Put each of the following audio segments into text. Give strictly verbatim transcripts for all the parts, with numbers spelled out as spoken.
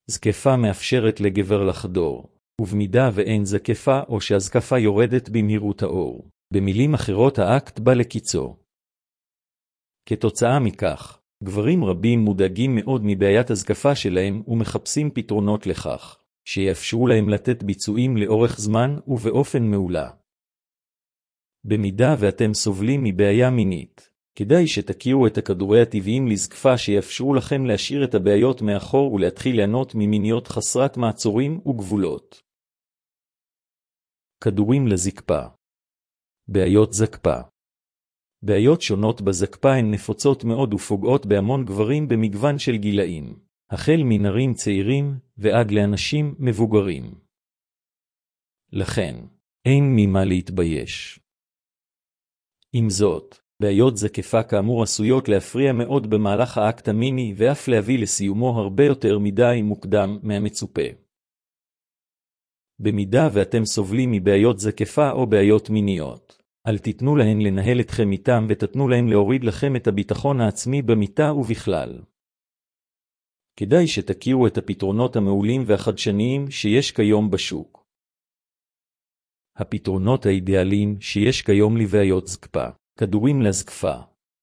זקפה מאפשרת לגבר לחדור, ובמידה ואין זקפה או שהזקפה יורדת במהירות האור. במילים אחרות האקט בא לקיצו. כתוצאה מכך, גברים רבים מודאגים מאוד מבעיית הזקפה שלהם ומחפשים פתרונות לכך, שיאפשרו להם לתת ביצועים לאורך זמן ובאופן מעולה. במידה ואתם סובלים מבעיה מינית, כדאי שתכירו את הכדורי הטבעיים לזקפה שיאפשרו לכם להשאיר את הבעיות מאחור ולהתחיל ליהנות ממיניות חסרת מעצורים וגבולות. כדורים לזקפה. בעיות זקפה. בעיות שונות בזקפה הן נפוצות מאוד ופוגעות בהמון גברים במגוון של גילאים, החל מנערים צעירים ועד לאנשים מבוגרים. לכן, אין ממה להתבייש. עם זאת, בעיות זקפה כאמור עשויות להפריע מאוד במהלך האקט המיני ואף להביא לסיומו הרבה יותר מדי מוקדם מהמצופה. במידה ואתם סובלים מבעיות זקפה או בעיות מיניות, אל תיתנו להן לנהל אתכם איתם ותתנו להן להוריד לכם את הביטחון העצמי במיטה ובכלל. כדאי שתכירו את הפתרונות המעולים והחדשניים שיש כיום בשוק. הפתרונות האידיאליים שיש כיום לבעיות זקפה. כדורים לזקפה.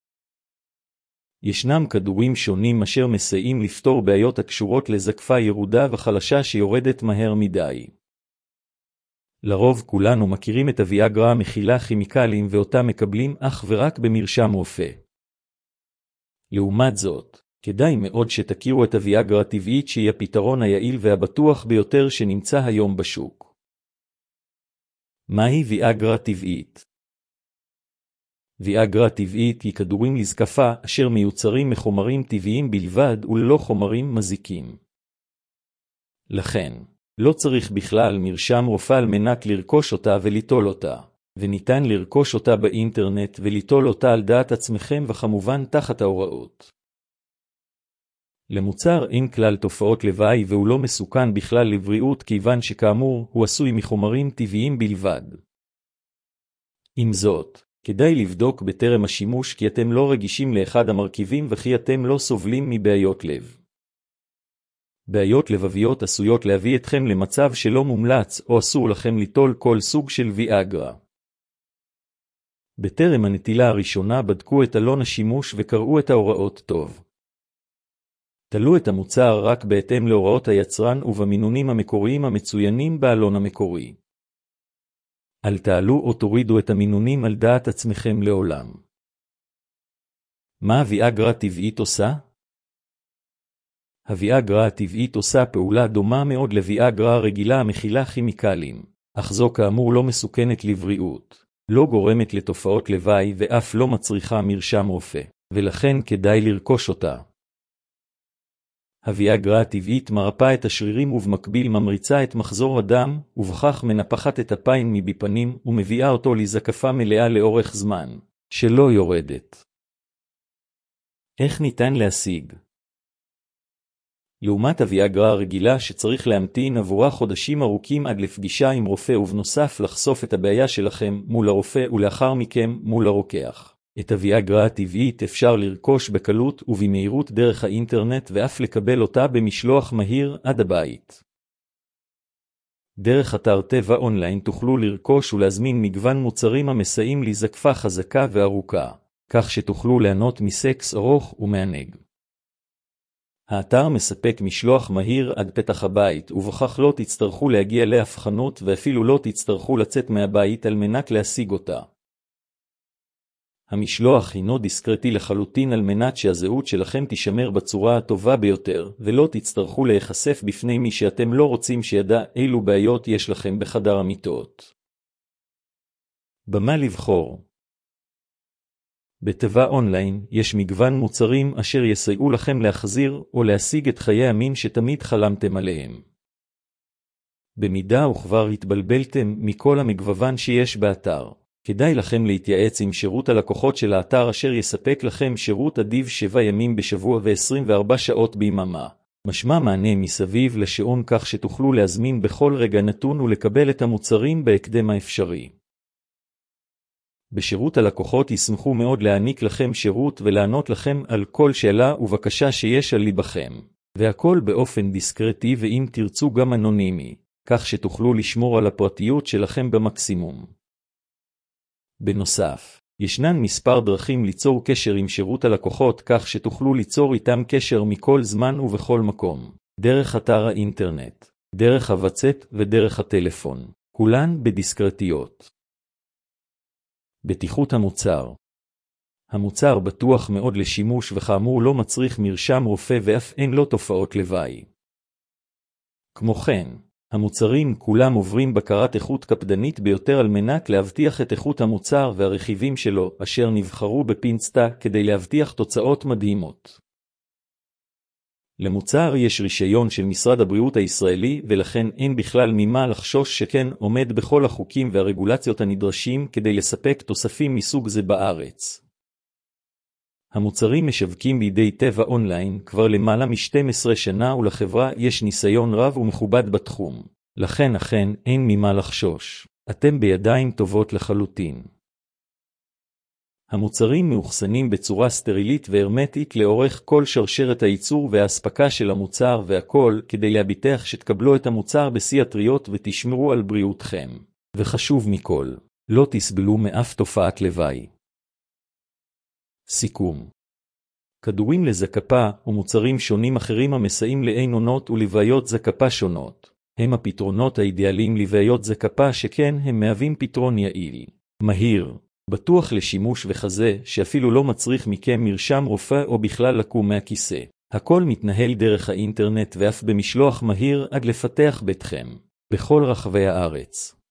ישנם כדורים שונים אשר מסייעים לפתור בעיות הקשורות לזקפה ירודה וחלשה שיורדת מהר מדי. לרוב כולנו מכירים את הוויאגרה המכילה כימיקלים ואותה מקבלים אך ורק במרשם רופא. לעומת זאת, כדאי מאוד שתכירו את הוויאגרה הטבעית שהיא הפתרון היעיל והבטוח ביותר שנמצא היום בשוק. מהי ויאגרה טבעית? ויאגרה טבעית היא כדורים לזקפה אשר מיוצרים מחומרים טבעיים בלבד וללא חומרים מזיקים. לכן, לא צריך בכלל מרשם רופא על מנת לרכוש אותה וליטול אותה, וניתן לרכוש אותה באינטרנט וליטול אותה על דעת עצמכם וכמובן תחת ההוראות. למוצר אין כלל תופעות לוואי והוא לא מסוכן בכלל לבריאות כיוון שכאמור הוא עשוי מחומרים טבעיים בלבד. עם זאת, כדאי לבדוק בטרם השימוש כי אתם לא רגישים לאחד המרכיבים וכי אתם לא סובלים מבעיות לב. בעיות לבביות עשויות להביא אתכם למצב שלא מומלץ או אסור לכם ליטול כל סוג של ויאגרה. בטרם הנטילה הראשונה בדקו את עלון השימוש וקראו את ההוראות טוב. תלו את המוצר רק בהתאם להוראות היצרן ובמינונים המקוריים המצוינים בעלון המקורי. אל תעלו או תורידו את המינונים על דעת עצמכם לעולם. מה הוויאגרה טבעית עושה? הוויאגרה הטבעית עושה פעולה דומה מאוד לוויאגרה הרגילה המכילה כימיקלים, אך זו כאמור לא מסוכנת לבריאות, לא גורמת לתופעות לוואי ואף לא מצריכה מרשם רופא, ולכן כדאי לרכוש אותה. הוויאגרה הטבעית מרפאה את השרירים ובמקביל ממריצה את מחזור הדם, ובכך מנפחת את הפין מבפנים ומביאה אותו לזקפה מלאה לאורך זמן, שלא יורדת. איך ניתן להשיג? לעומת הוויאגרה הרגילה שצריך להמתין עבורה חודשים ארוכים עד לפגישה עם רופא ובנוסף לחשוף את הבעיה שלכם מול הרופא ולאחר מכן מול הרוקח. את הוויאגרה הטבעית אפשר לרכוש בקלות ובמהירות דרך האינטרנט ואף לקבל אותה במשלוח מהיר עד הבית. דרך אתר טבע אונליין תוכלו לרכוש ולהזמין מגוון מוצרים המסייעים לזקפה חזקה וארוכה, כך שתוכלו ליהנות מסקס ארוך ומענג. האתר מספק משלוח מהיר עד פתח הבית ובכך לא תצטרכו להגיע להבחנות ואפילו לא תצטרכו לצאת מהבית על מנת להשיג אותה. המשלוח הינו דיסקרטי לחלוטין על מנת שהזהות שלכם תישמר בצורה הטובה ביותר, ולא תצטרכו להיחשף בפני מי שאתם לא רוצים שידע אילו בעיות יש לכם בחדר המיטות. במה לבחור? בטבע אונליין יש מגוון מוצרים אשר יסייעו לכם להחזיר או להשיג את חיי המין שתמיד חלמתם עליהם. במידה וכבר התבלבלתם מכל המגוון שיש באתר, כדאי לכם להתייעץ עם שירות הלקוחות של האתר אשר יספק לכם שירות אדיב שבע ימים בשבוע ו-עשרים וארבע שעות ביממה. משמע מענה מסביב לשעון כך שתוכלו להזמין בכל רגע נתון ולקבל את המוצרים בהקדם האפשרי. בשירות הלקוחות ישמחו מאוד להעניק לכם שירות ולענות לכם על כל שאלה ובקשה שיש על ליבכם. והכל באופן דיסקרטי ואם תרצו גם אנונימי, כך שתוכלו לשמור על הפרטיות שלכם במקסימום. בנוסף, ישנן מספר דרכים ליצור קשר עם שירות הלקוחות כך שתוכלו ליצור איתם קשר מכל זמן ובכל מקום, דרך אתר האינטרנט, דרך הוואטסאפ ודרך הטלפון, כולן בדיסקרטיות. בטיחות המוצר. המוצר בטוח מאוד לשימוש וכאמור לא מצריך מרשם רופא ואף אין לו תופעות לוואי. כמו כן, המוצרים כולם עוברים בקרת איכות קפדנית ביותר על מנת להבטיח את איכות המוצר והרכיבים שלו, אשר נבחרו בפינסטה כדי להבטיח תוצאות מדהימות. למוצר יש רישיון של משרד הבריאות הישראלי ולכן אין בכלל ממה לחשוש שכן עומד בכל החוקים והרגולציות הנדרשים כדי לספק תוספים מסוג זה בארץ. המוצרים משווקים בידי טבע אונליין כבר למעלה מ-שתים עשרה שנה ולחברה יש ניסיון רב ומכובד בתחום. לכן אכן אין ממה לחשוש. אתם בידיים טובות לחלוטין. המוצרים מאוחסנים בצורה סטרילית והרמטית לאורך כל שרשרת הייצור וההספקה של המוצר והכל כדי להבטיח שתקבלו את המוצר בשיא הטריות ותשמרו על בריאותכם. וחשוב מכל, לא תסבלו מאף תופעת לוואי. סיכום. כדורים לזקפה ומוצרים שונים אחרים המסייעים לעין עונות ולבעיות זקפה שונות. הם הפתרונות האידיאליים לבעיות זקפה שכן הם מהווים פתרון יעיל, מהיר, בטוח לשימוש וכזה שאפילו לא מצריך מכם מרשם רופא או בכלל לקום מהכיסא. הכל מתנהל דרך האינטרנט ואף במשלוח מהיר עד לפתח ביתכם, בכל רחבי הארץ.